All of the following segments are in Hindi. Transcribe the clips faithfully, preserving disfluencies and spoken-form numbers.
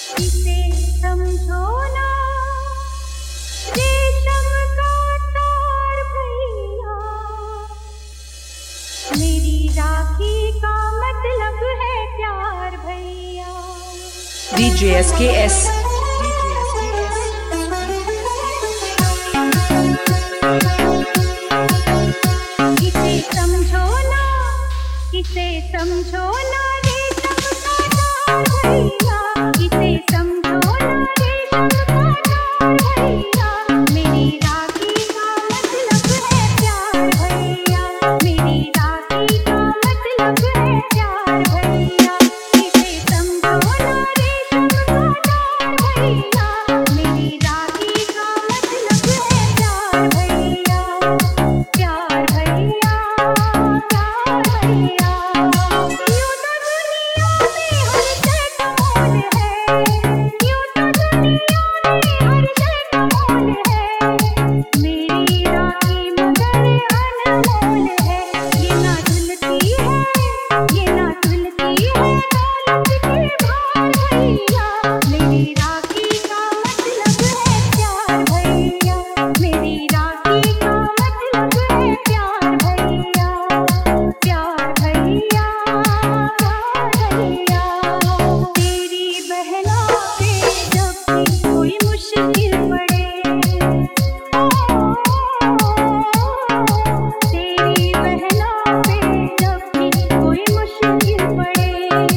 इसे समझो ना, रेशम का तार भैया, मेरी राखी का मतलब है प्यार भैया। D J S K S इसे समझो ना, इसे समझो ना, रेशम का तार भैया, इसे समझो ना, रेशम का तार भैया, मेरी राखी का मतलब है प्यार भैया, मेरी राखी का मतलब है प्यार भैया। इसे समझो ना, रेशम का तार भैया, मेरी राखी का मतलब है प्यार भैया, प्यार भैया, प्यार भैया। यूं तो दुनिया में हर शय का मोल है, यूं तो दुनिया में हर शय का मोल है, मेरी राखी मगर अनमोल है। ये ना झुलती है, ये ना झुलती है दौलत के भार भैया, मेरी राखी का मतलब है प्यार भैया, मेरी राखी का मतलब है प्यार भैया, प्यार भैया, प्यार भैया। तेरी बहना पे जब भी कोई मुश्किल पड़े, तेरी बहना पे जब भी कोई मुश्किल पड़े,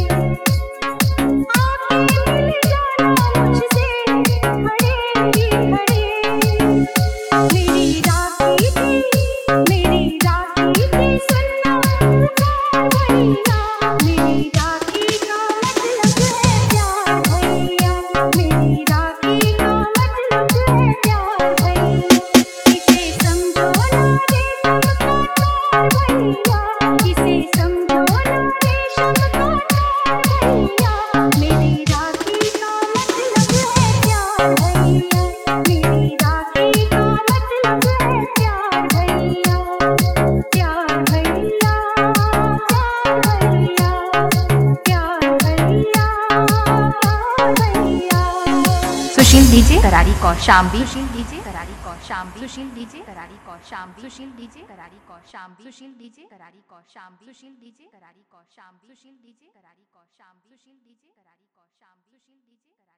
आके मिल जाना मुझसे खड़े ही खड़े। मेरी राखी की, मेरी राखी की सुनना पुकार भैया, मेरी राखी का मतलब है प्यार भैया, मेरी राखी का मतलब है प्यार भैया। इसे समझो ना, रेशम का तार भैया, इसे समझो ना, रेशम का तार भैया, मेरी राखी का मतलब है प्यार भैया, मेरी राखी का मतलब है प्यार भैया, प्यार भैया, प्यार भैया, प्यार भैया, प्यार भैया। सुशील डीजे करारी कौशाम्बी सुशील डीजे करारी कौशाम्बी सुशील डीजे करारी कौशाम्बी सुशील डीजे करारी कौशाम्बी सुशील डीजे करारी कौशाम्बी सुशील डीजे करारी कौशाम्बी सुशील डीजे करारी कौशाम्बी सुशील डीजे करारी कौशाम्बी सुशील डीजे